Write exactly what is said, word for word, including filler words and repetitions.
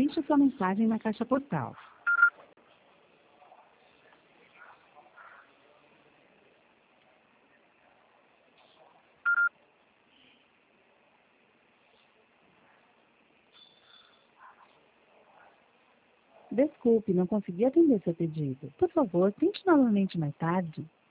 Deixe sua mensagem na caixa postal. Desculpe, não consegui atender seu pedido. Por favor, tente novamente mais tarde.